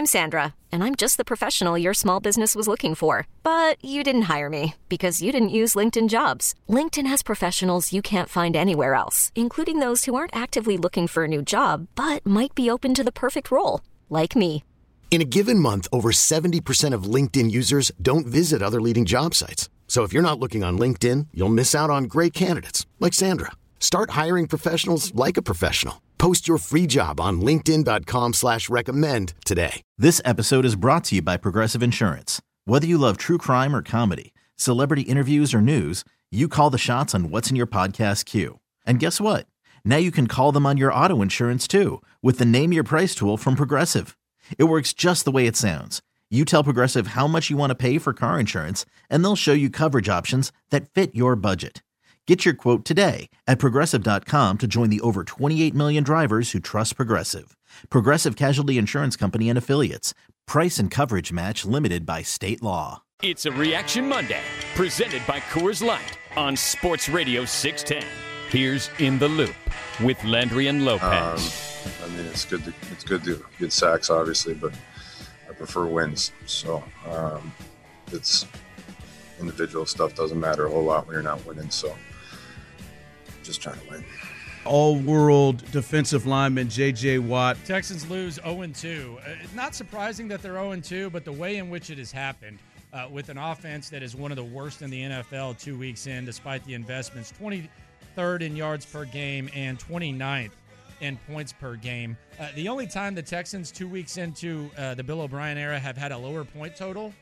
I'm Sandra, and I'm just the professional your small business was looking for. But you didn't hire me because you didn't use LinkedIn Jobs. LinkedIn has professionals you can't find anywhere else, including those who aren't actively looking for a new job, but might be open to the perfect role, like me. In a given month, over 70% of LinkedIn users don't visit other leading job sites. So if you're not looking on LinkedIn, you'll miss out on great candidates like Sandra. Start hiring professionals like a professional. Post your free job on linkedin.com/recommend today. This episode is brought to you by Progressive Insurance. Whether you love true crime or comedy, celebrity interviews or news, you call the shots on what's in your podcast queue. And guess what? Now you can call them on your auto insurance too with the Name Your Price tool from Progressive. It works just the way it sounds. You tell Progressive how much you want to pay for car insurance, and they'll show you coverage options that fit your budget. Get your quote today at Progressive.com to join the over 28 million drivers who trust Progressive. Progressive Casualty Insurance Company and Affiliates. Price and coverage match limited by state law. It's a Reaction Monday, presented by Coors Light on Sports Radio 610. Here's In the Loop with Landry and Lopez. I mean, it's good to get sacks, obviously, but I prefer wins. So it's individual stuff doesn't matter a whole lot when you're not winning. So just trying to win. All-world defensive lineman J.J. Watt. Texans lose 0-2. Not surprising that they're 0-2, but the way in which it has happened with an offense that is one of the worst in the NFL 2 weeks in, despite the investments, 23rd in yards per game and 29th in points per game. The only time the Texans 2 weeks into the Bill O'Brien era have had a lower point total,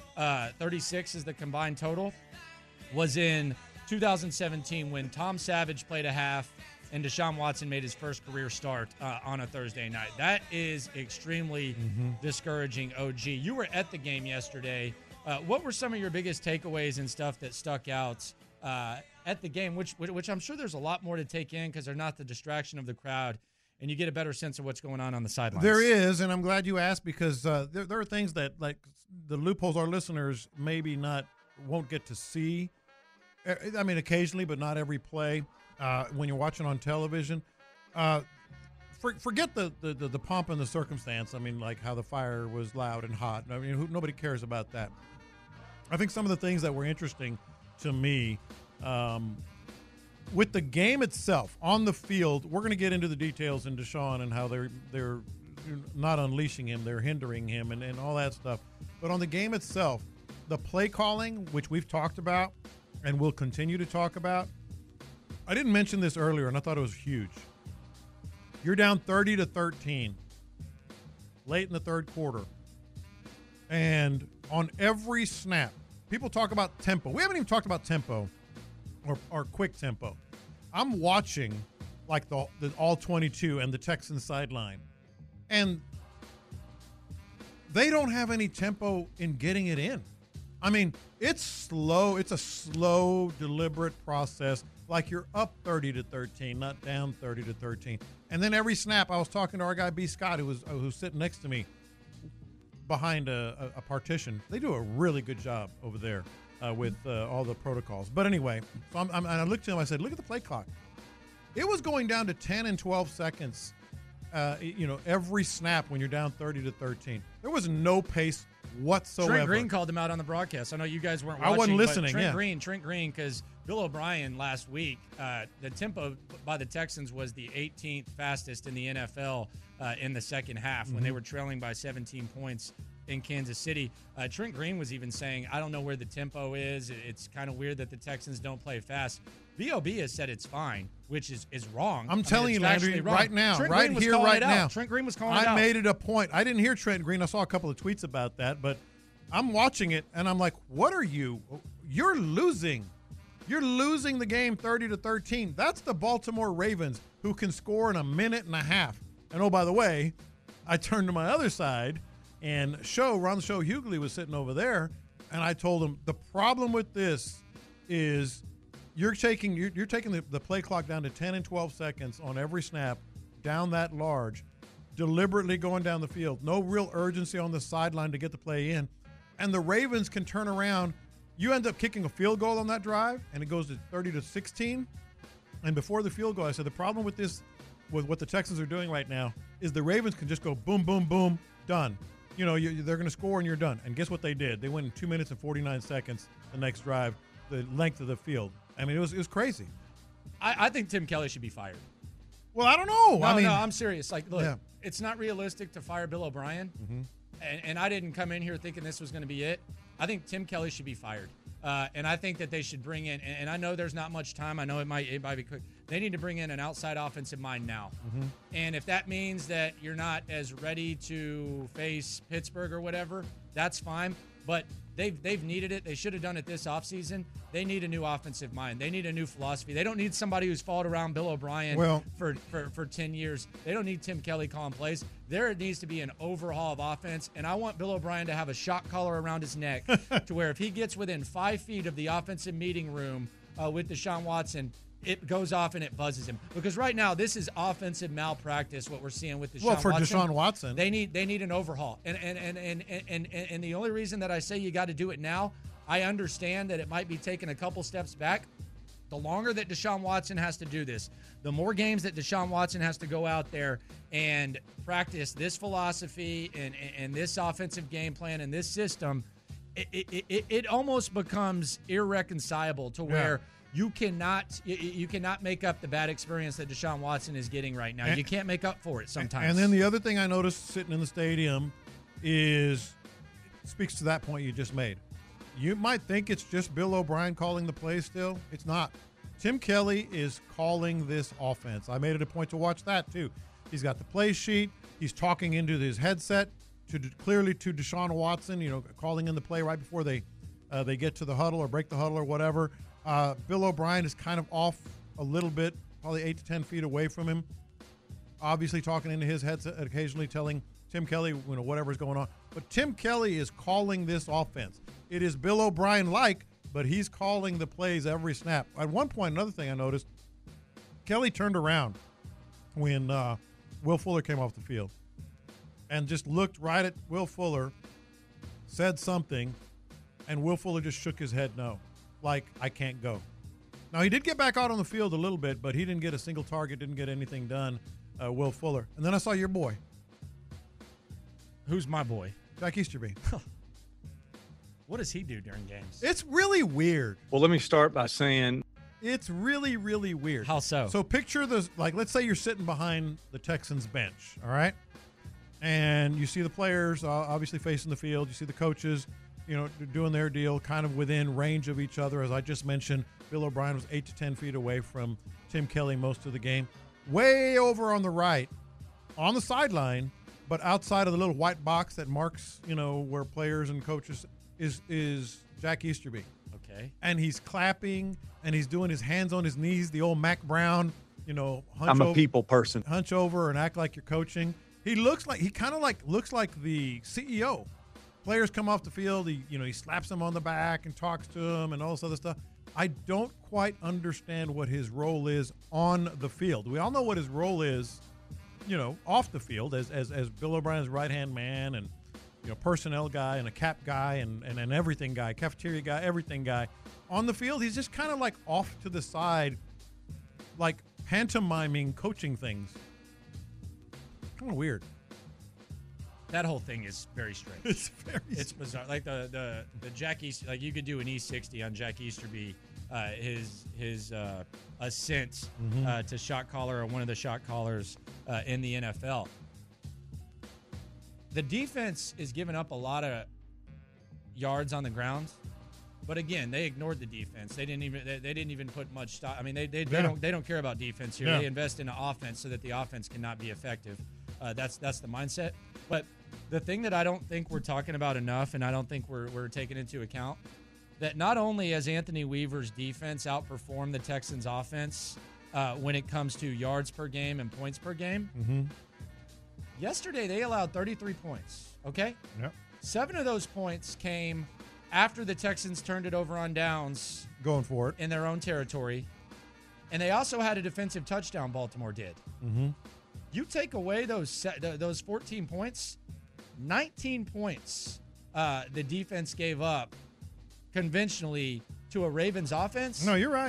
36 is the combined total, was in 2017 when Tom Savage played a half and Deshaun Watson made his first career start on a Thursday night. That is extremely discouraging, OG. You were at the game yesterday. What were some of your biggest takeaways and stuff that stuck out at the game, which I'm sure there's a lot more to take in because they're not the distraction of the crowd, and you get a better sense of what's going on the sidelines? There is, and I'm glad you asked because there are things that, like the loopholes our listeners maybe won't get to see. I mean, occasionally, but not every play when you're watching on television. Forget the pomp and the circumstance. I mean, like how the fire was loud and hot. I mean, nobody cares about that. I think some of the things that were interesting to me with the game itself on the field, we're going to get into the details in Deshaun and how they're not unleashing him, they're hindering him and all that stuff. But on the game itself, the play calling, which we've talked about and we'll continue to talk about. I didn't mention this earlier, and I thought it was huge. You're down 30-13 late in the third quarter. And on every snap, people talk about tempo. We haven't even talked about tempo or quick tempo. I'm watching like the all 22 and the Texans sideline. And they don't have any tempo in getting it in. I mean, it's slow. It's a slow, deliberate process. Like you're up 30-13, not down 30-13. And then every snap, I was talking to our guy B. Scott, who's sitting next to me behind a partition. They do a really good job over there with all the protocols. But anyway, so and I looked at him. I said, "Look at the play clock. It was going down to 10 and 12 seconds. Every snap when you're down 30-13. There was no pace whatsoever." Trent Green called him out on the broadcast. I know you guys weren't watching. I wasn't listening. Trent Green, because Bill O'Brien last week, the tempo by the Texans was the 18th fastest in the NFL in the second half when they were trailing by 17 points in Kansas City. Trent Green was even saying, "I don't know where the tempo is. It's kind of weird that the Texans don't play fast." B.O.B. has said it's fine, which is wrong. I'm telling you, Landry, right now, right here, right now. Trent Green was calling it out. I made it a point. I didn't hear Trent Green. I saw a couple of tweets about that, but I'm watching it, and I'm like, what are you? You're losing. You're losing the game 30-13. That's the Baltimore Ravens, who can score in a minute and a half. And, oh, by the way, I turned to my other side, and Ron the Show Hughley was sitting over there, and I told him the problem with this is you're taking the play clock down to 10 and 12 seconds on every snap, down that large, deliberately going down the field. No real urgency on the sideline to get the play in. And the Ravens can turn around. You end up kicking a field goal on that drive, and it goes to 30-16. And before the field goal, I said the problem with this, with what the Texans are doing right now, is the Ravens can just go boom, boom, boom, done. they're going to score and you're done. And guess what they did? They went in 2 minutes and 49 seconds the next drive, the length of the field. I mean, it was crazy. I think Tim Kelly should be fired. Well, I don't know. No, I'm serious. Like, look, It's not realistic to fire Bill O'Brien. Mm-hmm. And I didn't come in here thinking this was going to be it. I think Tim Kelly should be fired. And I think that they should bring in, and I know there's not much time. I know it might be quick. They need to bring in an outside offensive mind now. Mm-hmm. And if that means that you're not as ready to face Pittsburgh or whatever, that's fine. But they've needed it. They should have done it this offseason. They need a new offensive mind. They need a new philosophy. They don't need somebody who's followed around Bill O'Brien for 10 years. They don't need Tim Kelly calling plays. There needs to be an overhaul of offense, and I want Bill O'Brien to have a shock collar around his neck to where if he gets within 5 feet of the offensive meeting room with Deshaun Watson, it goes off and it buzzes him. Because right now, this is offensive malpractice, what we're seeing with Deshaun Watson. Well, for Deshaun Watson. They need an overhaul. And the only reason that I say you got to do it now, I understand that it might be taking a couple steps back. The longer that Deshaun Watson has to do this, the more games that Deshaun Watson has to go out there and practice this philosophy and this offensive game plan and this system, it almost becomes irreconcilable to where you cannot make up the bad experience that Deshaun Watson is getting right now. You can't make up for it sometimes. And then the other thing I noticed sitting in the stadium speaks to that point you just made. You might think it's just Bill O'Brien calling the plays still. It's not. Tim Kelly is calling this offense. I made it a point to watch that too. He's got the play sheet. He's talking into his headset clearly to Deshaun Watson, calling in the play right before they get to the huddle or break the huddle or whatever. Bill O'Brien is kind of off a little bit, probably 8 to 10 feet away from him, obviously talking into his headset, occasionally telling Tim Kelly whatever's going on. But Tim Kelly is calling this offense. It is Bill O'Brien-like, but he's calling the plays every snap. At one point, another thing I noticed, Kelly turned around when Will Fuller came off the field and just looked right at Will Fuller, said something, and Will Fuller just shook his head no. Like, I can't go. Now, he did get back out on the field a little bit, but he didn't get a single target, didn't get anything done, Will Fuller. And then I saw your boy. Who's my boy? Jack Easterby. What does he do during games? It's really weird. Well, let me start by saying it's really, really weird. How so? So picture this, let's say you're sitting behind the Texans bench, all right? And you see the players obviously facing the field. You see the coaches, doing their deal kind of within range of each other. As I just mentioned, Bill O'Brien was 8 to 10 feet away from Tim Kelly most of the game. Way over on the right, on the sideline, but outside of the little white box that marks, where players and coaches is Jack Easterby. Okay. And he's clapping and he's doing his hands on his knees, the old Mac Brown, I'm a people person. Hunch over and act like you're coaching. He looks like the CEO. Players come off the field, he slaps them on the back and talks to them and all this other stuff. I don't quite understand what his role is on the field. We all know what his role is, off the field as Bill O'Brien's right-hand man and personnel guy and a cap guy and an everything guy, cafeteria guy, everything guy. On the field, he's just kind of like off to the side, like pantomiming coaching things. Kind of weird. That whole thing is very strange. It's bizarre. Like the Jack Easter, like you could do an E60 on Jack Easterby, his ascent to shot caller or one of the shot callers in the NFL. The defense is giving up a lot of yards on the ground, but again, they ignored the defense. They didn't even put much stock. I mean, they don't care about defense here. Yeah. They invest in the offense so that the offense cannot be effective. That's the mindset. But the thing that I don't think we're talking about enough, and I don't think we're taking into account, that not only has Anthony Weaver's defense outperformed the Texans' offense when it comes to yards per game and points per game. Mm-hmm. Yesterday, they allowed 33 points, okay? Yep. 7 of those points came after the Texans turned it over on downs. Going for it. In their own territory. And they also had a defensive touchdown, Baltimore did. Mm-hmm. You take away those 14 points, 19 points the defense gave up conventionally to a Ravens offense. No, you're right.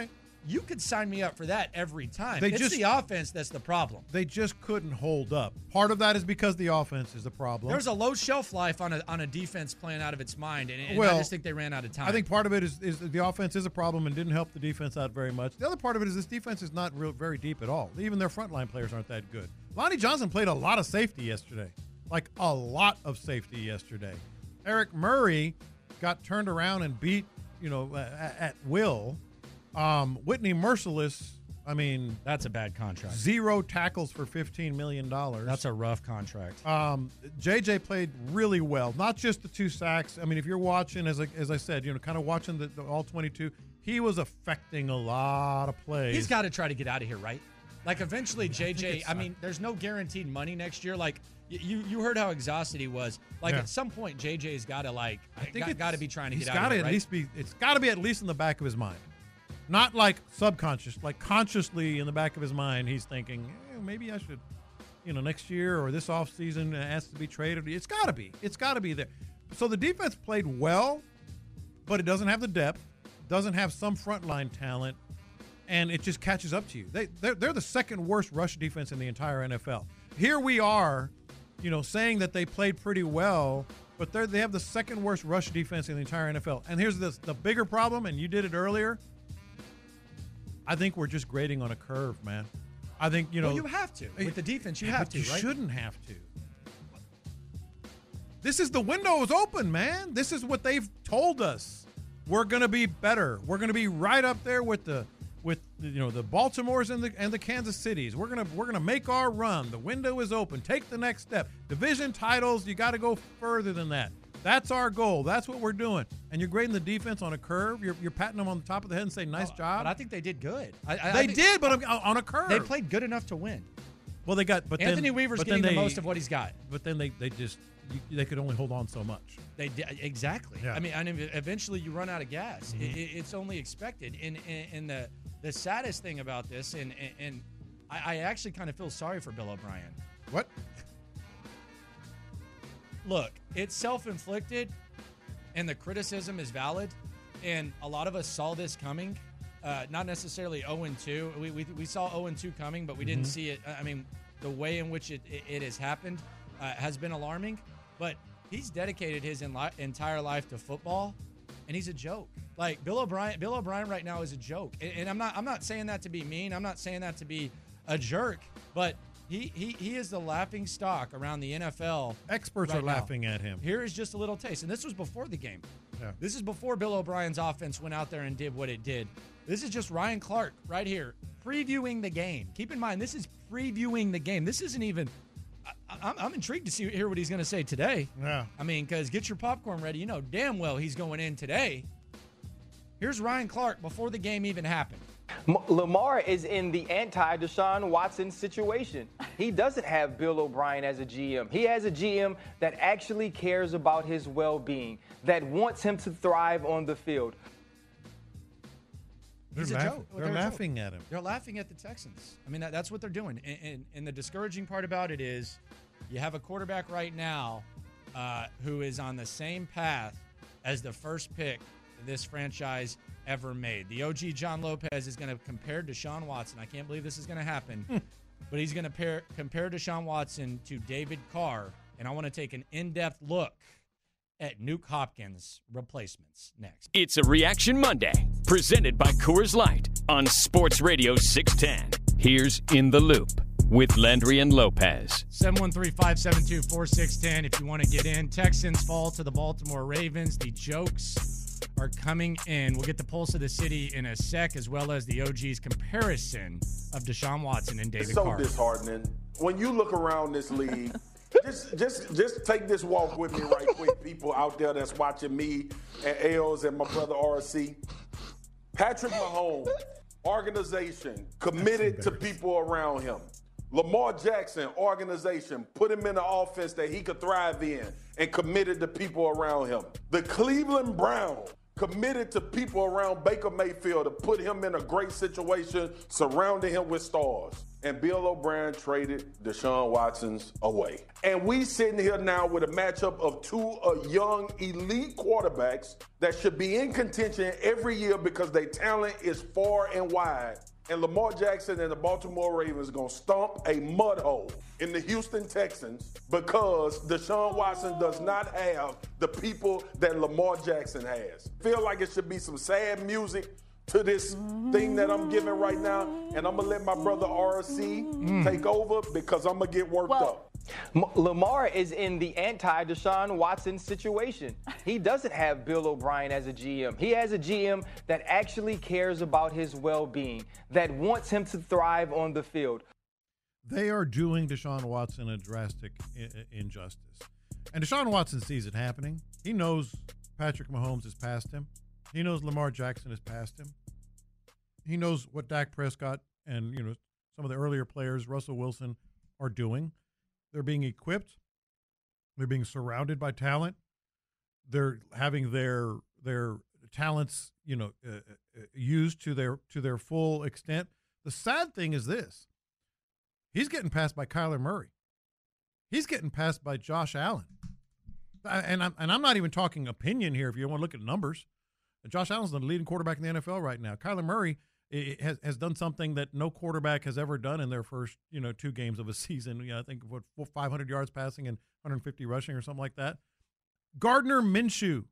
you could sign me up for that every time. It's the offense that's the problem. They just couldn't hold up. Part of that is because the offense is the problem. There's a low shelf life on a defense playing out of its mind, and I just think they ran out of time. I think part of it is the offense is a problem and didn't help the defense out very much. The other part of it is this defense is not very deep at all. Even their frontline players aren't that good. Lonnie Johnson played a lot of safety yesterday, like a lot of safety yesterday. Eric Murray got turned around and beat, at will. Whitney Merciless, that's a bad contract. 0 tackles for $15 million. That's a rough contract. JJ played really well. Not just the 2 sacks. If you're watching, as I said, kind of watching the all 22, he was affecting a lot of plays. He's got to try to get out of here, right? Like eventually, JJ. There's no guaranteed money next year. Like you heard how exhausted he was. Like at some point, JJ's got to got to be trying to get out of here. It's got to be at least in the back of his mind. Not like subconscious, like consciously in the back of his mind, he's thinking, maybe I should, next year or this offseason has to be traded. It's got to be. It's got to be there. So the defense played well, but it doesn't have the depth, doesn't have some frontline talent, and it just catches up to you. They're the second worst rush defense in the entire NFL. Here we are, saying that they played pretty well, but they have the second worst rush defense in the entire NFL. And here's the bigger problem, and you did it earlier. I think we're just grading on a curve, man. I think, Well, you have to. With the defense, you have to, right? You shouldn't have to. The window is open, man. This is what they've told us. We're going to be better. We're going to be right up there with the Baltimores and the Kansas Cities. We're going to make our run. The window is open. Take the next step. Division titles, you got to go further than that. That's our goal. That's what we're doing. And you're grading the defense on a curve. You're patting them on the top of the head and saying, nice job. But I think they did good. They did, but on a curve. They played good enough to win. Well, they got. But Anthony Weaver's getting the most of what he's got. But then they could only hold on so much. They did, exactly. Yeah. Eventually you run out of gas. Mm-hmm. It's only expected. And the saddest thing about this, and I actually kind of feel sorry for Bill O'Brien. What? Look, it's self-inflicted, and the criticism is valid, and a lot of us saw this coming. Not necessarily 0-2. We saw 0-2 coming, but we didn't see it. The way in which it has happened has been alarming. But he's dedicated his entire life to football, and he's a joke. Like Bill O'Brien right now is a joke. And I'm not saying that to be mean. I'm not saying that to be a jerk. But he is the laughing stock around the NFL. Experts right are laughing at him. Here is just a little taste. And this was before the game. Yeah. This is before Bill O'Brien's offense went out there and did what it did. This is just Ryan Clark right here previewing the game. Keep in mind, this is previewing the game. This isn't even I'm intrigued to hear what he's going to say today. Yeah. Because get your popcorn ready. You know damn well he's going in today. Here's Ryan Clark before the game even happened. Lamar is in the anti-Deshaun Watson situation. He doesn't have Bill O'Brien as a GM. He has a GM that actually cares about his well-being, that wants him to thrive on the field. He's a joke. They're laughing at him. They're laughing at the Texans. That's what they're doing. And the discouraging part about it is you have a quarterback right now who is on the same path as the first pick this franchise ever made. The OG John Lopez is going to compare Deshaun Watson. I can't believe this is going to happen. But he's going to compare Deshaun Watson to David Carr. And I want to take an in-depth look at Nuke Hopkins' replacements next. It's a Reaction Monday, presented by Coors Light on Sports Radio 610. Here's In the Loop with Landry and Lopez. 713-572-4610 if you want to get in. Texans fall to the Baltimore Ravens. The jokes are coming in. We'll get the pulse of the city in a sec, as well as the OG's comparison of Deshaun Watson and David Carr. It's so disheartening. When you look around this league, just take this walk with me right quick, people out there that's watching me and Ailes and my brother RC. Patrick Mahomes, organization, committed to people around him. Lamar Jackson, organization, put him in an offense that he could thrive in and committed to people around him. The Cleveland Browns, committed to people around Baker Mayfield to put him in a great situation, surrounding him with stars. And Bill O'Brien traded Deshaun Watson away. And we sitting here now with a matchup of two young elite quarterbacks that should be in contention every year because their talent is far and wide. And Lamar Jackson and the Baltimore Ravens going to stomp a mud hole in the Houston Texans because Deshaun Watson does not have the people that Lamar Jackson has. Feel like it should be some sad music to this thing that I'm giving right now, and I'm going to let my brother RC take over because I'm going to get worked up. Lamar is in the anti-Deshaun Watson situation. He doesn't have Bill O'Brien as a GM. He has a GM that actually cares about his well-being, that wants him to thrive on the field. They are doing Deshaun Watson a drastic injustice. And Deshaun Watson sees it happening. He knows Patrick Mahomes is past him. He knows Lamar Jackson is past him. He knows what Dak Prescott and, some of the earlier players, Russell Wilson, are doing. They're being equipped. They're being surrounded by talent. They're having their talents, used to their full extent. The sad thing is this: he's getting passed by Kyler Murray. He's getting passed by Josh Allen. And I'm not even talking opinion here. If you want to look at numbers, Josh Allen's the leading quarterback in the NFL right now. Kyler Murray has done something that no quarterback has ever done in their first, 2 games of a season. I think 500 yards passing and 150 rushing or something like that. Gardner Minshew.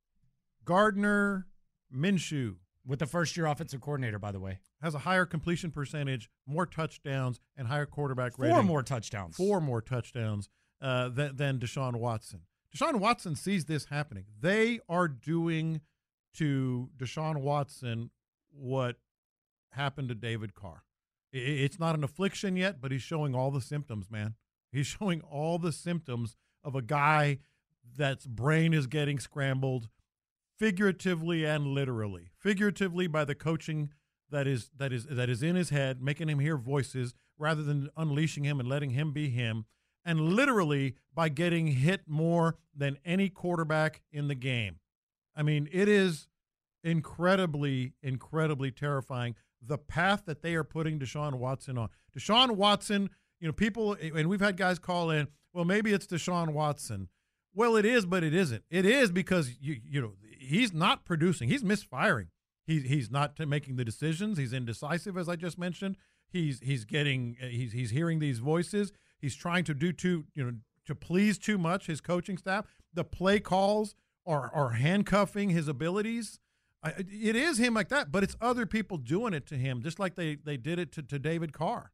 With the first-year offensive coordinator, by the way. Has a higher completion percentage, more touchdowns, and higher quarterback rating. 4 more touchdowns. 4 more touchdowns than Deshaun Watson. Deshaun Watson sees this happening. They are doing to Deshaun Watson what happened to David Carr. It's not an affliction yet, but he's showing all the symptoms, man. He's showing all the symptoms of a guy that's brain is getting scrambled, figuratively and literally. Figuratively by the coaching that is in his head, making him hear voices rather than unleashing him and letting him be him, and literally by getting hit more than any quarterback in the game. I mean, it is incredibly, incredibly terrifying, the path that they are putting Deshaun Watson on. Deshaun Watson, people, and we've had guys call in, well, maybe it's Deshaun Watson. Well, it is, but it isn't. It is because, he's not producing. He's misfiring. He's not making the decisions. He's indecisive, as I just mentioned. He's hearing these voices. He's trying to do to please too much his coaching staff. The play calls are handcuffing his abilities. It is him like that, but it's other people doing it to him, just like they did it to David Carr.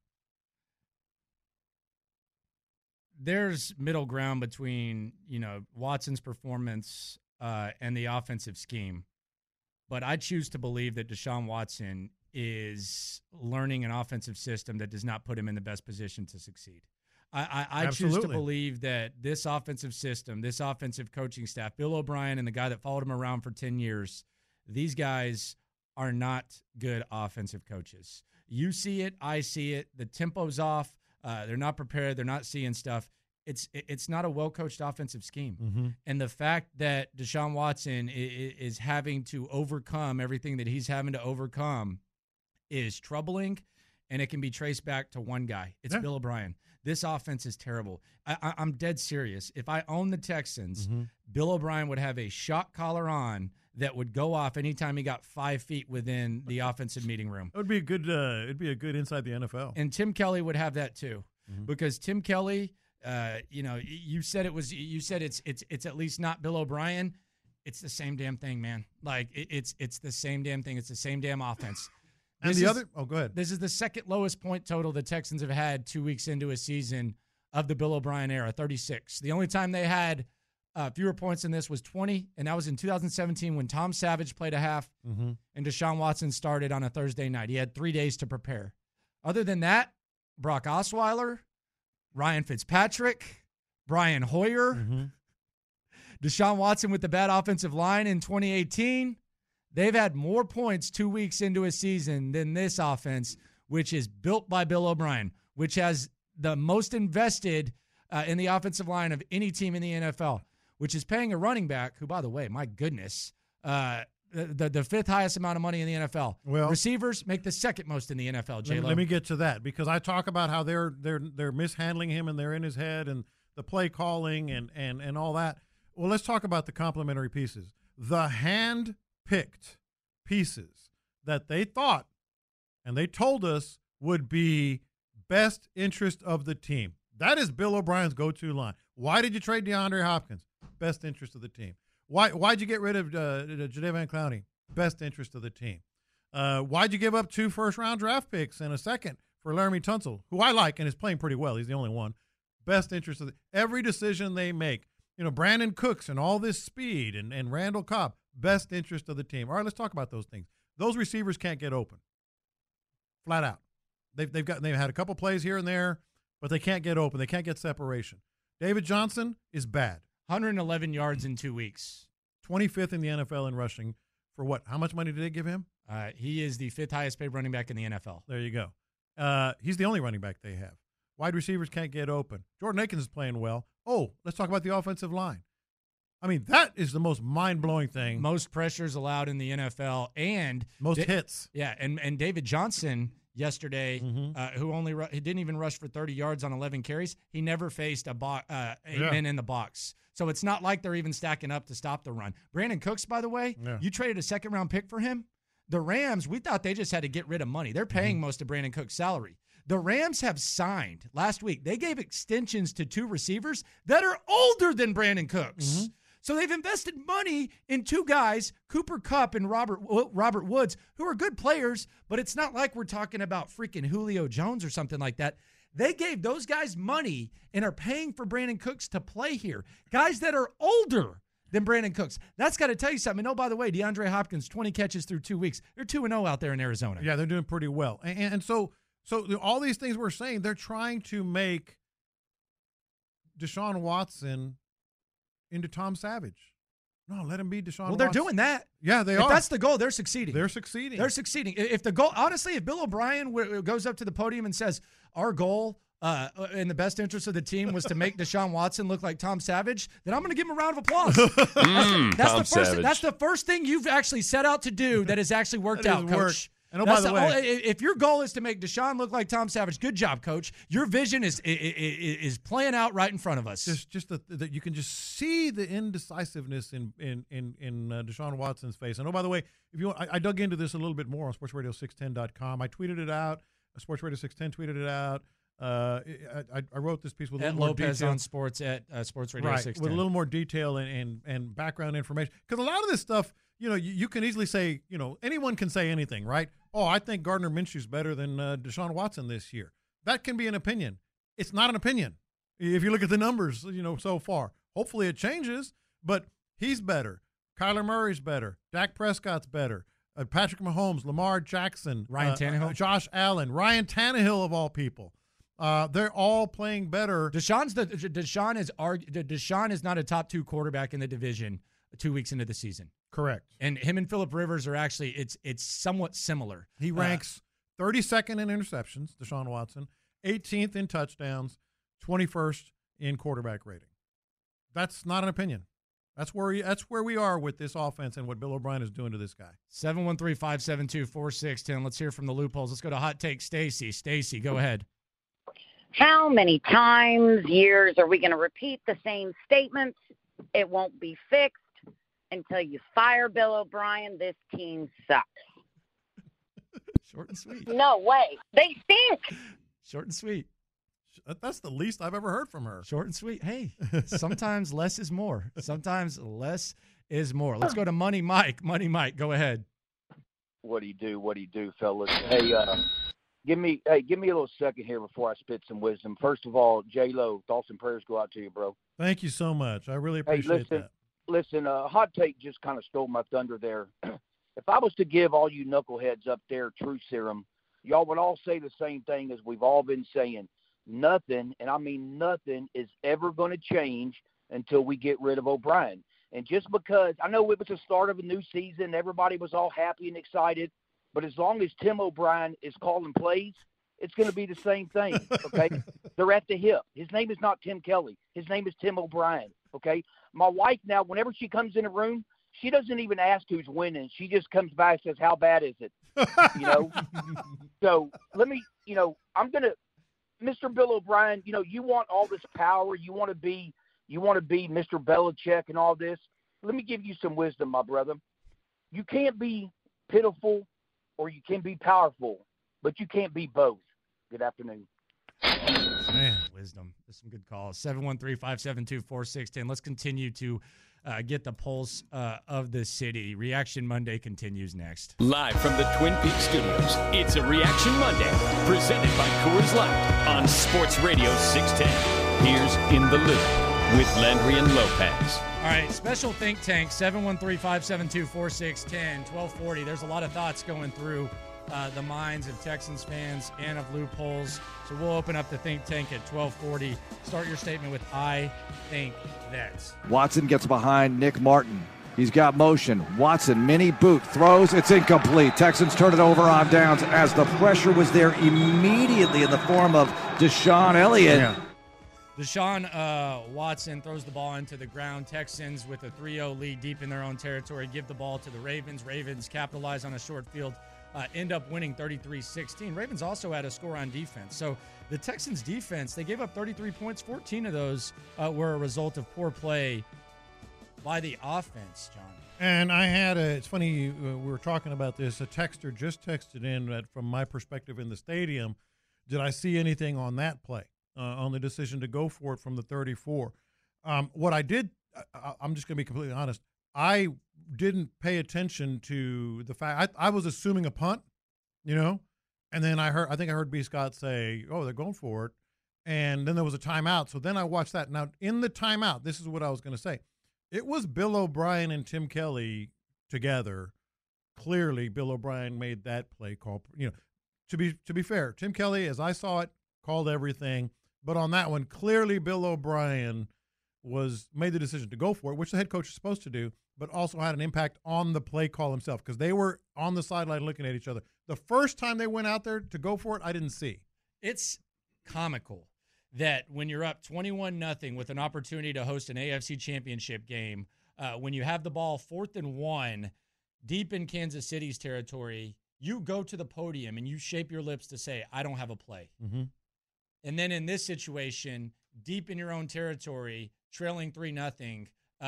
There's middle ground between, Watson's performance and the offensive scheme. But I choose to believe that Deshaun Watson is learning an offensive system that does not put him in the best position to succeed. I choose to believe that this offensive system, this offensive coaching staff, Bill O'Brien and the guy that followed him around for 10 years, these guys are not good offensive coaches. You see it, I see it. The tempo's off. They're not prepared. They're not seeing stuff. It's not a well-coached offensive scheme. Mm-hmm. And the fact that Deshaun Watson is having to overcome everything that he's having to overcome is troubling, and it can be traced back to one guy. It's Bill O'Brien. This offense is terrible. I'm dead serious. If I owned the Texans, Bill O'Brien would have a shot collar on that would go off anytime he got 5 feet within the offensive meeting room. It would be a good. It'd be a good inside the NFL. And Tim Kelly would have that too, because Tim Kelly, you said it was. You said it's at least not Bill O'Brien. It's the same damn thing, man. Like it's the same damn thing. It's the same damn offense. And go ahead. This is the second lowest point total the Texans have had 2 weeks into a season of the Bill O'Brien era, 36. The only time they had fewer points than this was 20, and that was in 2017 when Tom Savage played a half and Deshaun Watson started on a Thursday night. He had 3 days to prepare. Other than that, Brock Osweiler, Ryan Fitzpatrick, Brian Hoyer, Deshaun Watson with the bad offensive line in 2018. They've had more points 2 weeks into a season than this offense, which is built by Bill O'Brien, which has the most invested in the offensive line of any team in the NFL, which is paying a running back who, by the way, my goodness, the fifth highest amount of money in the NFL. Well, receivers make the second most in the NFL. Let me get to that, because I talk about how they're mishandling him and they're in his head and the play calling and all that. Well, let's talk about the complementary pieces. The hand-picked pieces that they thought and they told us would be best interest of the team. That is Bill O'Brien's go-to line. Why did you trade DeAndre Hopkins? Best interest of the team. Why'd you get rid of Jadeveon Clowney? Best interest of the team. Why'd you give up 2 first-round draft picks and a second for Laramie Tunsil, who I like and is playing pretty well? He's the only one. Best interest of every decision they make. Brandon Cooks and all this speed and Randall Cobb, best interest of the team. All right, let's talk about those things. Those receivers can't get open. Flat out. They've had a couple plays here and there, but they can't get open. They can't get separation. David Johnson is bad. 111 yards in 2 weeks. 25th in the NFL in rushing. For what? How much money did they give him? He is the 5th highest paid running back in the NFL. There you go. He's the only running back they have. Wide receivers can't get open. Jordan Akins is playing well. Oh, let's talk about the offensive line. I mean, that is the most mind-blowing thing. Most pressures allowed in the NFL and most hits. Yeah, and David Johnson yesterday, who he didn't even rush for 30 yards on 11 carries. He never faced a man in the box. So it's not like they're even stacking up to stop the run. Brandon Cooks, by the way, you traded a second-round pick for him. The Rams, we thought they just had to get rid of money. They're paying most of Brandon Cooks' salary. The Rams have signed last week. They gave extensions to 2 receivers that are older than Brandon Cooks. So they've invested money in 2 guys, Cooper Kupp and Robert Woods, who are good players, but it's not like we're talking about freaking Julio Jones or something like that. They gave those guys money and are paying for Brandon Cooks to play here. Guys that are older than Brandon Cooks. That's got to tell you something. And oh, by the way, DeAndre Hopkins, 20 catches through 2 weeks. They're 2-0 out there in Arizona. Yeah, they're doing pretty well. And so all these things we're saying, they're trying to make Deshaun Watson into Tom Savage. No, let him be Deshaun Watson. Well, they're doing that. Yeah, they are. If that's the goal, they're succeeding. They're succeeding. If the goal, honestly, if Bill O'Brien goes up to the podium and says, our goal in the best interest of the team was to make Deshaun Watson look like Tom Savage, then I'm going to give him a round of applause. That's the first thing you've actually set out to do that has actually worked out, Coach. And by the way, if your goal is to make Deshaun look like Tom Savage, good job, Coach. Your vision is playing out right in front of us. Just that you can just see the indecisiveness in Deshaun Watson's face. And oh, by the way, if you want, I dug into this a little bit more on SportsRadio610.com. I tweeted it out. SportsRadio610 tweeted it out. I wrote this piece with a little more Lopez detail. On sports at Sports Radio 610. With a little more detail and background information. Because a lot of this stuff, you can easily say, anyone can say anything, right? Oh, I think Gardner Minshew's better than Deshaun Watson this year. That can be an opinion. It's not an opinion. If you look at the numbers, so far. Hopefully it changes, but he's better. Kyler Murray's better. Dak Prescott's better. Patrick Mahomes, Lamar Jackson, Ryan Tannehill, Josh Allen, Ryan Tannehill of all people. They're all playing better. Deshaun is not a top 2 quarterback in the division 2 weeks into the season. Correct. And him and Phillip Rivers are actually it's somewhat similar. He ranks 32nd in interceptions, Deshaun Watson, 18th in touchdowns, 21st in quarterback rating. That's not an opinion. That's where we are with this offense and what Bill O'Brien is doing to this guy. 713-572-4610. Let's hear from the loopholes. Let's go to Hot Take Stacy. Stacy, go ahead. How many times, years are we going to repeat the same statements? It won't be fixed. Until you fire Bill O'Brien, this team sucks. Short and sweet. No way. They stink. Short and sweet. That's the least I've ever heard from her. Short and sweet. Hey, sometimes less is more. Sometimes less is more. Let's go to Money Mike. Money Mike, go ahead. What do you do, fellas? Hey, give me a little second here before I spit some wisdom. First of all, J-Lo, thoughts and prayers go out to you, bro. Thank you so much. I really appreciate that. Listen, Hot Take just kind of stole my thunder there. If I was to give all you knuckleheads up there truth serum, y'all would all say the same thing as we've all been saying. Nothing, and I mean nothing, is ever going to change until we get rid of O'Brien. And just because I know it was the start of a new season, everybody was all happy and excited, but as long as Tim O'Brien is calling plays, it's going to be the same thing, okay? They're at the hip. His name is not Tim Kelly. His name is Tim O'Brien, okay? My wife now, whenever she comes in a room, She doesn't even ask who's winning. She just comes by and says, "How bad is it?" So let me, I'm gonna, Mr. Bill O'Brien. You want all this power. You want to be Mr. Belichick and all this. Let me give you some wisdom, my brother. You can't be pitiful, or you can be powerful, but you can't be both. Good afternoon. Man, wisdom. There's some good calls. 713-572-4610. Let's continue to get the pulse of the city. Reaction Monday continues next. Live from the Twin Peaks studios, it's a Reaction Monday presented by Coors Light on Sports Radio 610. Here's In the Loop with Landry and Lopez. All right, special think tank, 713-572-4610, 1240. There's a lot of thoughts going through the minds of Texans fans and of loopholes. So we'll open up the think tank at 1240. Start your statement with, I think that. Watson gets behind Nick Martin. He's got motion. Watson, mini boot, throws. It's incomplete. Texans turn it over on downs as the pressure was there immediately in the form of Deshaun Elliott. Yeah. Deshaun Watson throws the ball into the ground. Texans with a 3-0 lead deep in their own territory give the ball to the Ravens. Ravens capitalize on a short field. End up winning 33-16. Ravens also had a score on defense. So the Texans defense, they gave up 33 points. 14 of those were a result of poor play by the offense, John. And I had it's funny, we were talking about this. A texter just texted in that from my perspective in the stadium, did I see anything on that play, on the decision to go for it from the 34? What I did, I'm just going to be completely honest, I didn't pay attention to the fact I was assuming a punt, and then I think I heard B. Scott say, "Oh, they're going for it," and then there was a timeout. So then I watched that. Now in the timeout, this is what I was going to say. It was Bill O'Brien and Tim Kelly together. Clearly, Bill O'Brien made that play call. To be fair, Tim Kelly, as I saw it, called everything, but on that one, clearly Bill O'Brien made the decision to go for it, which the head coach is supposed to do, but also had an impact on the play call himself because they were on the sideline looking at each other. The first time they went out there to go for it, I didn't see. It's comical that when you're up 21-0 with an opportunity to host an AFC championship game, when you have the ball 4th and 1 deep in Kansas City's territory, you go to the podium and you shape your lips to say, I don't have a play. Mm-hmm. And then in this situation, deep in your own territory, trailing 3-0,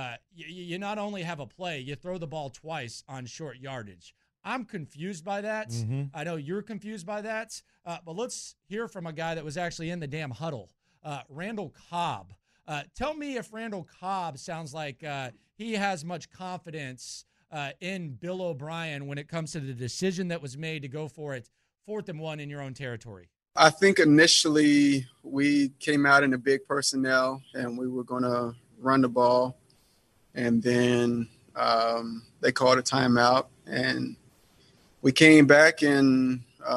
you not only have a play, you throw the ball twice on short yardage. I'm confused by that. Mm-hmm. I know you're confused by that. But let's hear from a guy that was actually in the damn huddle, Randall Cobb. Tell me if Randall Cobb sounds like he has much confidence in Bill O'Brien when it comes to the decision that was made to go for it 4th and 1 in your own territory. I think initially we came out in a big personnel and we were going to run the ball. And then they called a timeout, and we came back and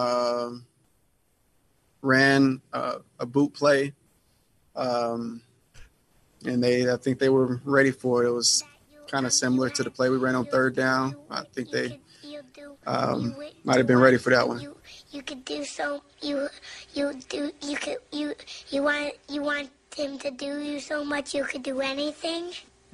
ran a boot play. And I think they were ready for it. It was kind of similar to the play we ran on 3rd down. I think they might have been ready for that one. You could do so. You want him to do you so much you could do anything.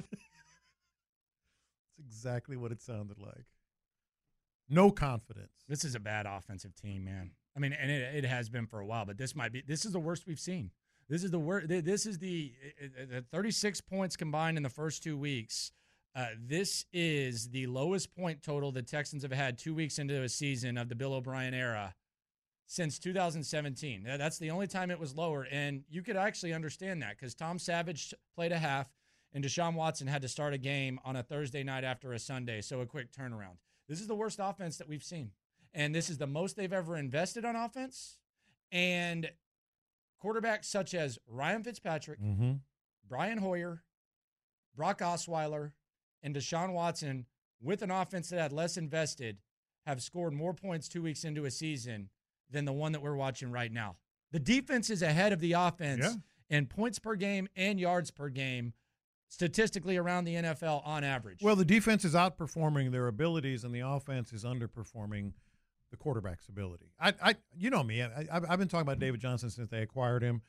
Exactly what it sounded like. No confidence. This is a bad offensive team, man. I mean, and it has been for a while, but this is the worst we've seen. This is the worst. This is the 36 points combined in the first 2 weeks. This is the lowest point total the Texans have had 2 weeks into a season of the Bill O'Brien era since 2017. That's the only time it was lower, and you could actually understand that because Tom Savage played a half, and Deshaun Watson had to start a game on a Thursday night after a Sunday, so a quick turnaround. This is the worst offense that we've seen, and this is the most they've ever invested on offense. And quarterbacks such as Ryan Fitzpatrick, Brian Hoyer, Brock Osweiler, and Deshaun Watson, with an offense that had less invested, have scored more points 2 weeks into a season than the one that we're watching right now. The defense is ahead of the offense in points per game and yards per game, statistically around the NFL on average. Well, the defense is outperforming their abilities, and the offense is underperforming the quarterback's ability. You know me. I've been talking about David Johnson since they acquired him.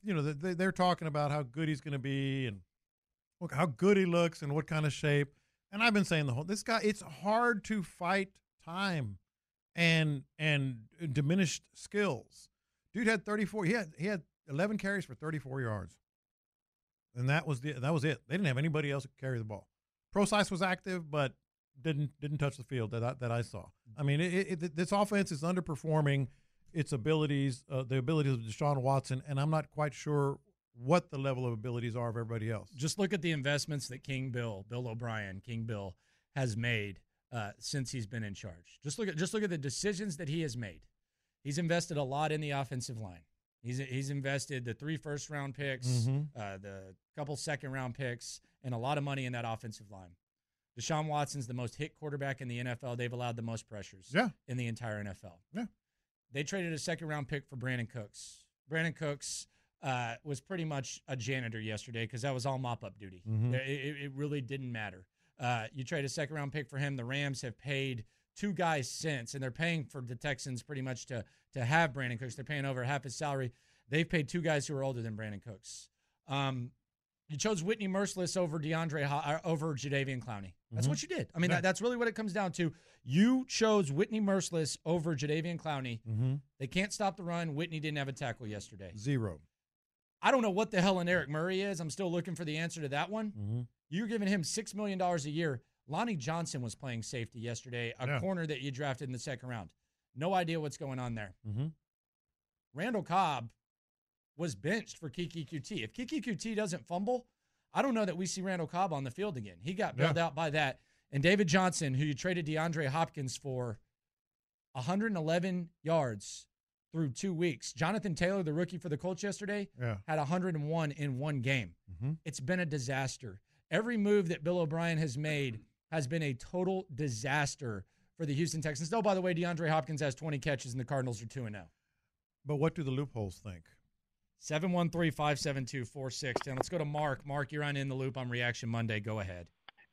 They're talking about how good he's going to be and how good he looks and what kind of shape. And I've been saying this guy, it's hard to fight time and diminished skills. Dude had 34. He had 11 carries for 34 yards. And that was it. They didn't have anybody else carry the ball. Prosise was active, but didn't touch the field that I saw. I mean, this offense is underperforming its abilities, the abilities of Deshaun Watson, and I'm not quite sure what the level of abilities are of everybody else. Just look at the investments that Bill O'Brien has made since he's been in charge. Just look at the decisions that he has made. He's invested a lot in the offensive line. He's invested the 3 first-round picks, the couple second-round picks, and a lot of money in that offensive line. Deshaun Watson's the most hit quarterback in the NFL. They've allowed the most pressures in the entire NFL. Yeah. They traded a second-round pick for Brandon Cooks. Brandon Cooks was pretty much a janitor yesterday because that was all mop-up duty. It really didn't matter. You trade a second-round pick for him. The Rams have paid 2 guys since, and they're paying for the Texans pretty much to have Brandon Cooks. They're paying over half his salary. They've paid 2 guys who are older than Brandon Cooks. You chose Whitney Merciless over Jadeveon Clowney. That's what you did. I mean, that's really what it comes down to. You chose Whitney Merciless over Jadeveon Clowney. They can't stop the run. Whitney didn't have a tackle yesterday. 0. I don't know what the hell an Eric Murray is. I'm still looking for the answer to that one. You're giving him $6 million a year. Lonnie Johnson was playing safety yesterday, a corner that you drafted in the second round. No idea what's going on there. Randall Cobb was benched for Kiki QT. If Kiki QT doesn't fumble, I don't know that we see Randall Cobb on the field again. He got bailed out by that. And David Johnson, who you traded DeAndre Hopkins for, 111 yards through 2 weeks. Jonathan Taylor, the rookie for the Colts yesterday, had 101 in one game. It's been a disaster. Every move that Bill O'Brien has made has been a total disaster for the Houston Texans. Though, by the way, DeAndre Hopkins has 20 catches and the Cardinals are 2-0. But what do the loopholes think? 713-572-4610. Let's go to Mark. Mark, you're on In the Loop on Reaction Monday. Go ahead.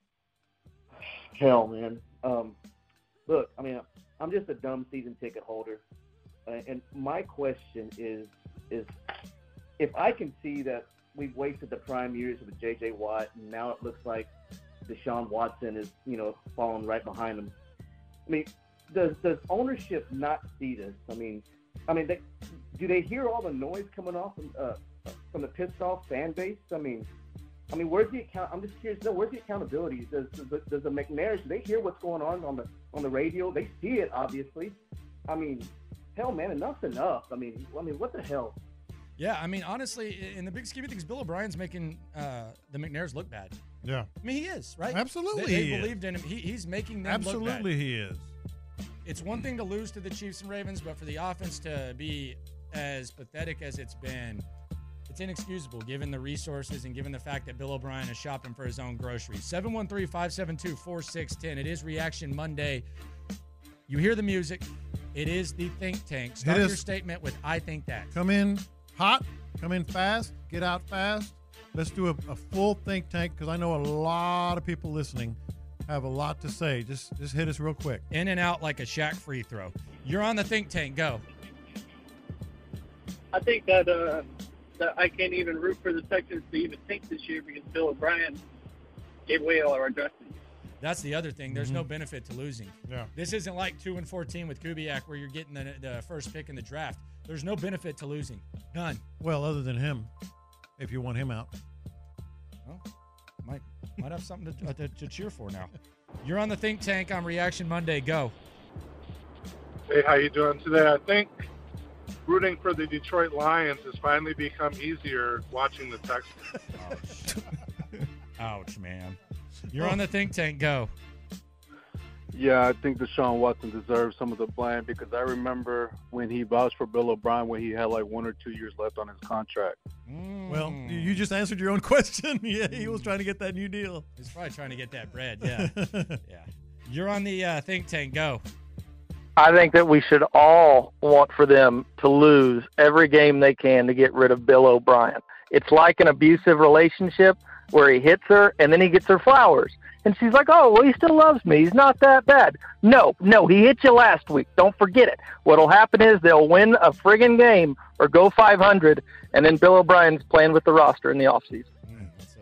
Hell, man. Look, I mean, I'm just a dumb season ticket holder. And my question is if I can see that we've wasted the prime years with J.J. Watt, and now it looks like Deshaun Watson is, falling right behind him. I mean, does ownership not see this? I mean, do they hear all the noise coming off from the pissed off fan base? I mean, where's the account? I'm just curious to know, where's the accountability? Does the McNairs, do they hear what's going on the radio? They see it, obviously. I mean, hell, man, enough's enough. I mean, what the hell? Yeah, I mean, honestly, in the big scheme of things, Bill O'Brien's making the McNairs look bad. Yeah. I mean, he is, right? Absolutely They believed in him. He's making them look bad. Absolutely he is. It's one thing to lose to the Chiefs and Ravens, but for the offense to be as pathetic as it's been, it's inexcusable given the resources and given the fact that Bill O'Brien is shopping for his own groceries. 713-572-4610. It is Reaction Monday. You hear the music. It is the think tank. Start your statement with I think that. Come in hot, come in fast, get out fast. Let's do a full think tank because I know a lot of people listening have a lot to say. Just hit us real quick. In and out like a Shaq free throw. You're on the think tank. Go. I think that I can't even root for the Texans to even think this year because Bill O'Brien gave away all our draft picks. That's the other thing. There's no benefit to losing. Yeah. This isn't like 2-14 with Kubiak where you're getting the first pick in the draft. There's no benefit to losing. None. Well, other than him, if you want him out. Well, might have something to cheer for now. You're on the think tank on Reaction Monday. Go. Hey, how you doing today? I think rooting for the Detroit Lions has finally become easier watching the Texans. Ouch, man. You're on the think tank. Go. Yeah, I think Deshaun Watson deserves some of the blame because I remember when he vouched for Bill O'Brien when he had like 1 or 2 years left on his contract. Well, you just answered your own question. Yeah, he was trying to get that new deal. He's probably trying to get that bread. Yeah. Yeah. You're on the think tank. Go. I think that we should all want for them to lose every game they can to get rid of Bill O'Brien. It's like an abusive relationship where he hits her and then he gets her flowers. And she's like, oh, well, he still loves me. He's not that bad. No, he hit you last week. Don't forget it. What'll happen is they'll win a friggin' game or go 500, and then Bill O'Brien's playing with the roster in the offseason.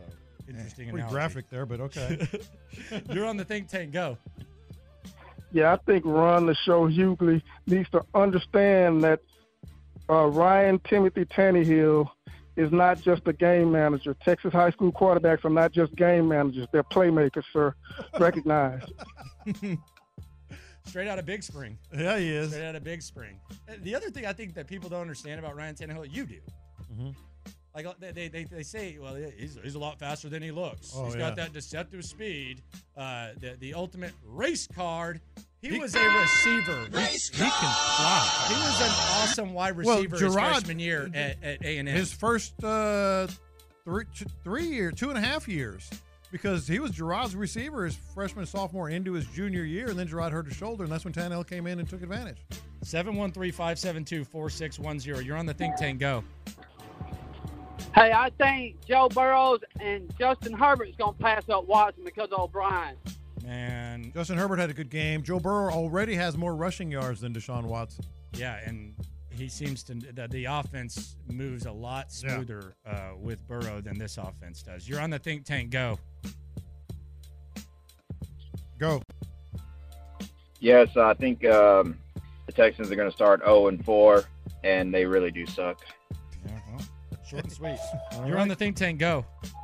Interesting Pretty analogy. graphic there, but okay. You're on the think tank. Go. Yeah, I think Ron the Show Hughley needs to understand that Ryan Timothy Tannehill is not just a game manager. Texas high school quarterbacks are not just game managers. They're playmakers, sir. Recognize. Straight out of Big Spring. Yeah, he is. Straight out of Big Spring. The other thing I think that people don't understand about Ryan Tannehill, you do. Mm-hmm. Like they say, well, he's a lot faster than he looks. Oh, He's yeah. got that deceptive speed, the ultimate race card. He was a receiver. He can fly. He was an awesome wide receiver his freshman year at A&M. His first 3 years, 2.5 years, because he was Gerard's receiver his freshman, sophomore into his junior year, and then Gerard hurt his shoulder, and that's when Tannehill came in and took advantage. 713-572-4610. You're on the think tank. Go. Hey, I think Joe Burrows and Justin Herbert's going to pass up Watson because of O'Brien. Man. Justin Herbert had a good game. Joe Burrow already has more rushing yards than Deshaun Watson. Yeah, and he seems to the offense moves a lot smoother with Burrow than this offense does. You're on the think tank. Go. Go. Yes, I think the Texans are going to start 0-4, and they really do suck. Yeah, well, short and sweet. You're on the think tank. Go.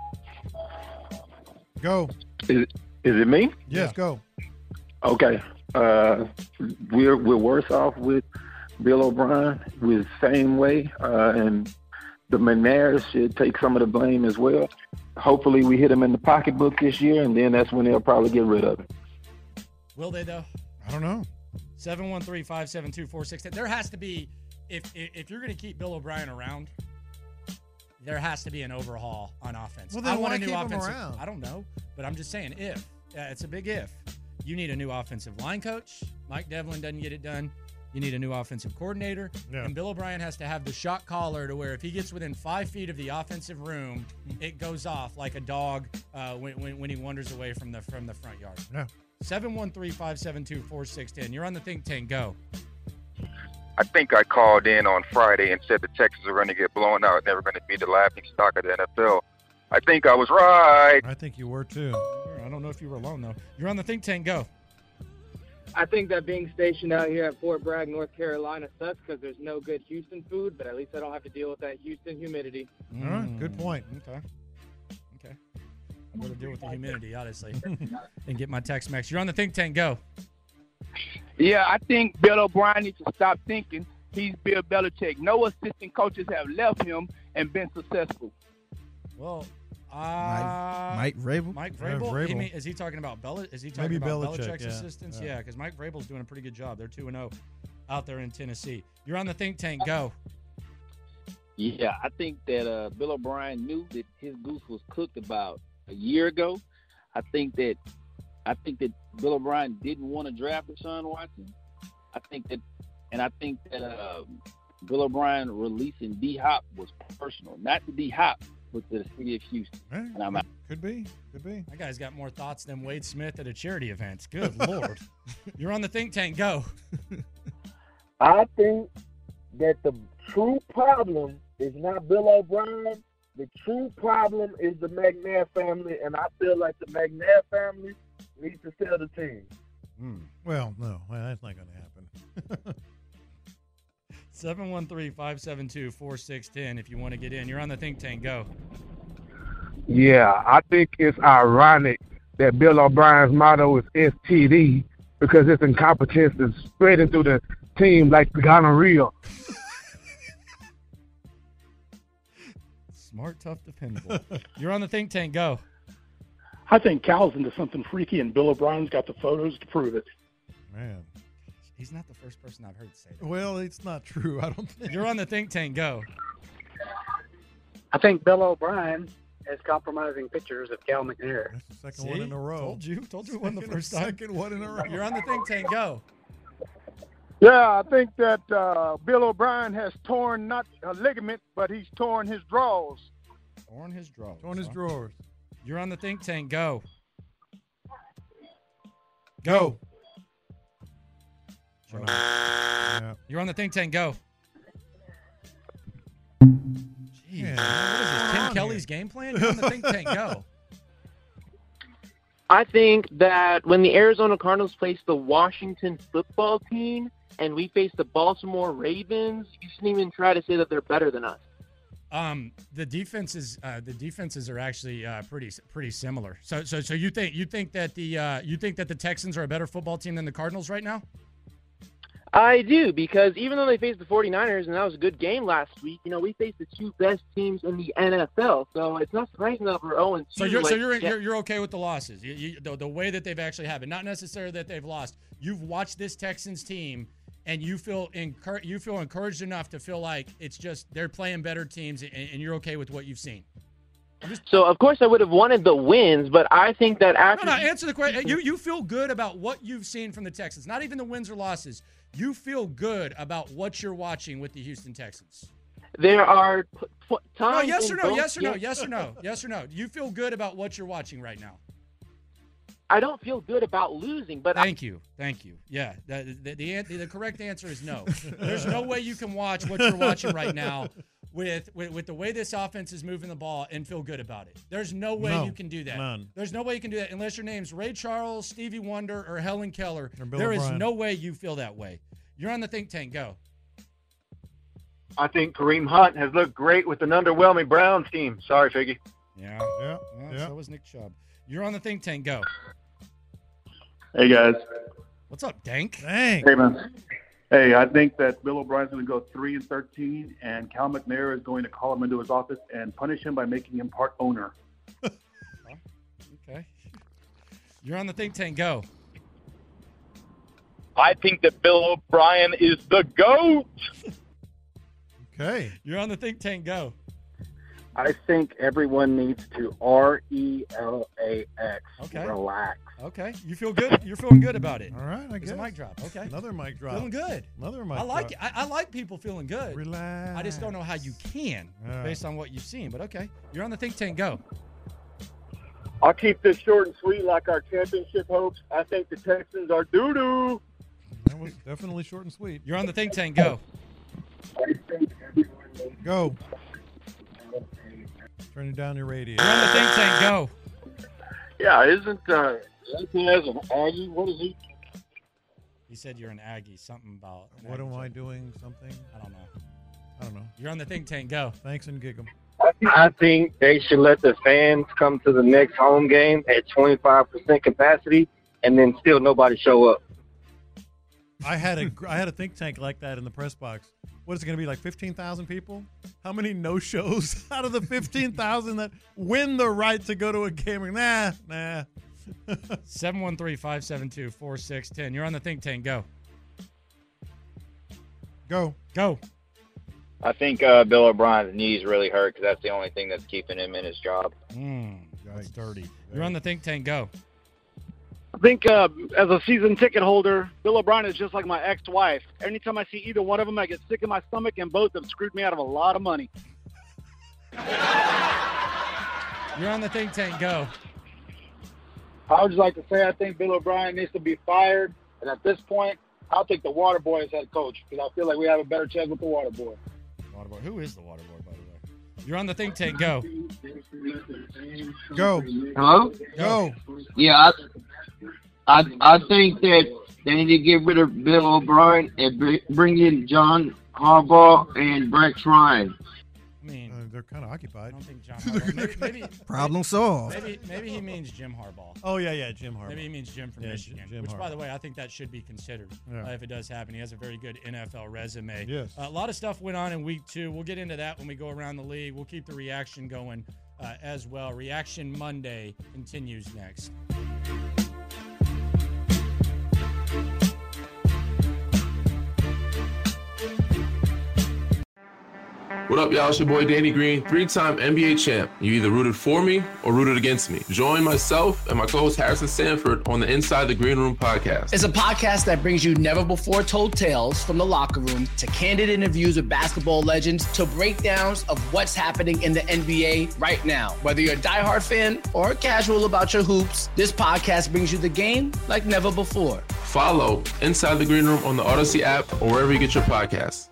Go. Is it me? Yes, go. Okay. We're worse off with Bill O'Brien with same way, and the McNairs should take some of the blame as well. Hopefully we hit him in the pocketbook this year, and then that's when they'll probably get rid of him. Will they, though? I don't know. 713-572-4610. There has to be, if you're going to keep Bill O'Brien around, there has to be an overhaul on offense. Well, then I want why a new keep him offensive. around? I don't know, but I'm just saying if. It's a big if. You need a new offensive line coach. Mike Devlin doesn't get it done. You need a new offensive coordinator. Yeah. And Bill O'Brien has to have the shot collar to where if he gets within 5 feet of the offensive room, it goes off like a dog when he wanders away from the front yard. Yeah. 713-572-4610. You're on the think tank. Go. I think I called in on Friday and said the Texans are going to get blown out. Never going to be the laughing stock of the NFL. I think I was right. I think you were too. I don't know if you were alone, though. You're on the think tank. Go. I think that being stationed out here at Fort Bragg, North Carolina sucks because there's no good Houston food, but at least I don't have to deal with that Houston humidity. All right, good point. Okay. I'm going to deal with the humidity, honestly, and get my Tex-Mex. You're on the think tank. Go. Yeah, I think Bill O'Brien needs to stop thinking he's Bill Belichick. No assistant coaches have left him and been successful. Well, Mike Vrabel? Mike Vrabel? Is he talking about Is he talking Maybe about Belichick, Belichick's yeah. assistants? Yeah, because Mike Vrabel's doing a pretty good job. They're 2-0 out there in Tennessee. You're on the think tank. Go. Yeah, I think that Bill O'Brien knew that his goose was cooked about a year ago. I think that Bill O'Brien didn't want to draft Deshaun Watson. I think that Bill O'Brien releasing D-Hop was personal, not to D-Hop, but to the city of Houston. And I'm out. Could be. That guy's got more thoughts than Wade Smith at a charity event. Good Lord. You're on the think tank. Go. I think that the true problem is not Bill O'Brien. The true problem is the McNair family, and I feel like the McNair family needs to sell the team. Well, no, that's not going to happen. 713-572-4610 if you want to get in. You're on the think tank. Go. Yeah, I think it's ironic that Bill O'Brien's motto is STD because its incompetence is spreading through the team like gonorrhea. Smart, tough, dependable. You're on the think tank. Go. I think Cal's into something freaky, and Bill O'Brien's got the photos to prove it. Man. He's not the first person I've heard say that. Well, it's not true. I don't think. You're on the think tank. Go. I think Bill O'Brien has compromising pictures of Cal McNair. That's the second one in a row. Told you it wasn't the first time. Second one in a row. You're on the think tank. Go. Yeah, I think that Bill O'Brien has torn not a ligament, but he's torn his drawers. Torn his drawers. Torn his drawers. You're on the think tank. Go. Go. Yeah. You're on the think tank. Go. Jeez, man, what is this? Tim Kelly's game plan? You're on the think tank. Go. I think that when the Arizona Cardinals face the Washington football team and we face the Baltimore Ravens, you shouldn't even try to say that they're better than us. The defenses are actually pretty similar. So you think that the Texans are a better football team than the Cardinals right now? I do, because even though they faced the 49ers, and that was a good game last week, we faced the two best teams in the NFL. So it's not surprising that we're 0-2. So you're okay with the losses, the way that they've actually happened, not necessarily that they've lost. You've watched this Texans team, and you feel encouraged enough to feel like it's just they're playing better teams, and you're okay with what you've seen. So, of course, I would have wanted the wins, but I think that after... No, answer the question. You feel good about what you've seen from the Texans, not even the wins or losses. You feel good about what you're watching with the Houston Texans. There are times... No, yes or no. You feel good about what you're watching right now? I don't feel good about losing, but... Thank you. Yeah, the correct answer is no. There's no way you can watch what you're watching right now with the way this offense is moving the ball and feel good about it. There's no way you can do that. None. There's no way you can do that unless your name's Ray Charles, Stevie Wonder, or Helen Keller. There is no way you feel that way. You're on the think tank. Go. I think Kareem Hunt has looked great with an underwhelming Browns team. Sorry, Figgy. Yeah. So was Nick Chubb. You're on the think tank. Go. Hey, guys. What's up, Dank? Dang. Hey, man. Hey, I think that Bill O'Brien's going to go 3-13, and Cal McNair is going to call him into his office and punish him by making him part owner. Okay. You're on the think tank. Go. I think that Bill O'Brien is the GOAT. Okay. You're on the think tank. Go. I think everyone needs to RELAX. Okay. Relax. Okay. You feel good? You're feeling good about it. All right, I guess. It's a mic drop. Okay. Another mic drop. Feeling good. Another mic drop. I like drop. it. I like people feeling good. Relax. I just don't know how you can based on what you've seen. But okay. You're on the think tank. Go. I'll keep this short and sweet like our championship hopes. I think the Texans are doo-doo. That was definitely short and sweet. You're on the think tank. Go. Go. Turning down your radio. You're on the think tank. Go. Yeah, isn't as an Aggie? What is he? He said you're an Aggie. Something about. What am I doing? Something? I don't know. You're on the think tank. Go. Thanks and gig 'em. I think they should let the fans come to the next home game at 25% capacity, and then still nobody show up. I had a think tank like that in the press box. What is it going to be, like 15,000 people? How many no-shows out of the 15,000 that win the right to go to a game? Nah. 713-572-4610. You're on the think tank. Go. Go. I think Bill O'Brien's knees really hurt because that's the only thing that's keeping him in his job. That's dirty. You're on the think tank. Go. I think as a season ticket holder, Bill O'Brien is just like my ex-wife. Anytime I see either one of them, I get sick in my stomach, and both have screwed me out of a lot of money. You're on the think tank. Go. I would just like to say I think Bill O'Brien needs to be fired, and at this point, I'll take the Water Boy as head coach because I feel like we have a better chance with the Water Boy. Water Boy. Who is the Water Boy, by the way? You're on the think tank. Go. Go. Hello? Go. Yeah, I think that they need to get rid of Bill O'Brien and bring in John Harbaugh and Rex Ryan. I mean, they're kind of occupied. I don't think John Harbaugh. Maybe Problem solved. Maybe he means Jim Harbaugh. Oh, yeah, Jim Harbaugh. Maybe he means Jim from Michigan. Jim which, Harbaugh. by the way, I think that should be considered if it does happen. He has a very good NFL resume. Yes. A lot of stuff went on in week 2. We'll get into that when we go around the league. We'll keep the reaction going as well. Reaction Monday continues next. What up, y'all? It's your boy Danny Green, 3-time NBA champ. You either rooted for me or rooted against me. Join myself and my co-host Harrison Sanford on the Inside the Green Room podcast. It's a podcast that brings you never-before-told tales from the locker room to candid interviews with basketball legends to breakdowns of what's happening in the NBA right now. Whether you're a diehard fan or casual about your hoops, this podcast brings you the game like never before. Follow Inside the Green Room on the Odyssey app or wherever you get your podcasts.